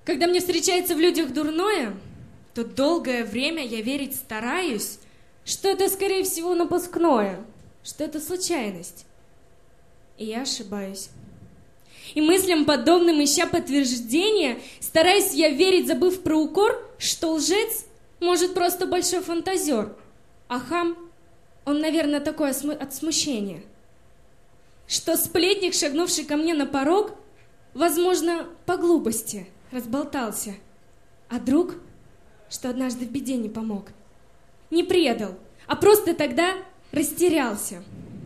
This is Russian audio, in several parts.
Когда мне встречается в людях дурное, то долгое время я верить стараюсь, что это, скорее всего, напускное, что это случайность. И я ошибаюсь. И мыслям подобным, ища подтверждения, стараюсь я верить, забыв про укор, что лжец может просто большой фантазер, а хам, он, наверное, такой от смущения. Что сплетник, шагнувший ко мне на порог, возможно, по глупости разболтался, а друг, что однажды в беде не помог, не предал, а просто тогда растерялся.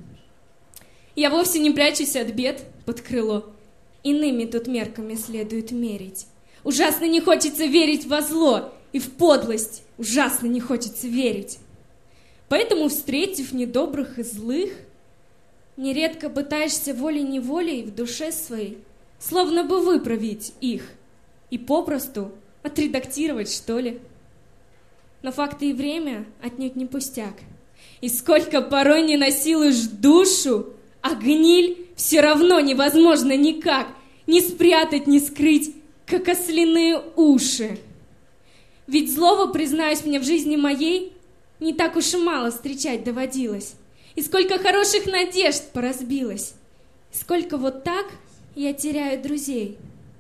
Я вовсе не прячусь от бед под крыло, иными тут мерками следует мерить. Ужасно не хочется верить во зло, и в подлость ужасно не хочется верить. Поэтому, встретив недобрых и злых, нередко пытаешься волей-неволей в душе своей словно бы выправить их и попросту отредактировать, что ли. Но факты и время отнюдь не пустяк. И сколько порой не насилуешь душу, а гниль все равно невозможно никак ни спрятать, ни скрыть, как ослиные уши. Ведь злого, признаюсь, мне в жизни моей не так уж и мало встречать доводилось. И сколько хороших надежд поразбилось. И сколько вот так я теряю друзей.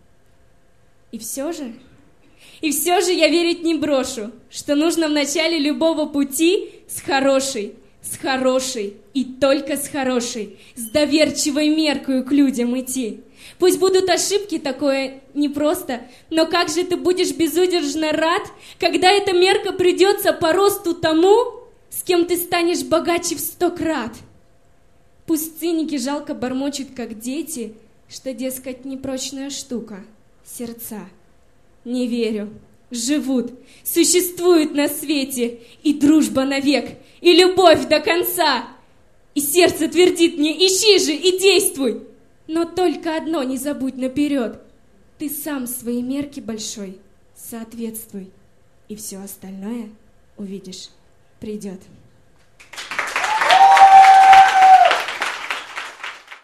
И все же я верить не брошу, что нужно в начале любого пути с хорошей и только с хорошей, с доверчивой меркою к людям идти. Пусть будут ошибки, такое непросто, но как же ты будешь безудержно рад, когда эта мерка придется по росту тому, с кем ты станешь богаче в 100 крат. Пусть циники жалко бормочут, как дети, что, дескать, непрочная штука — сердца. Не верю. Живут, существуют на свете и дружба навек, и любовь до конца. И сердце твердит мне: ищи же и действуй. Но только одно не забудь наперед: ты сам своей мерке большой соответствуй, и все остальное, увидишь, придет.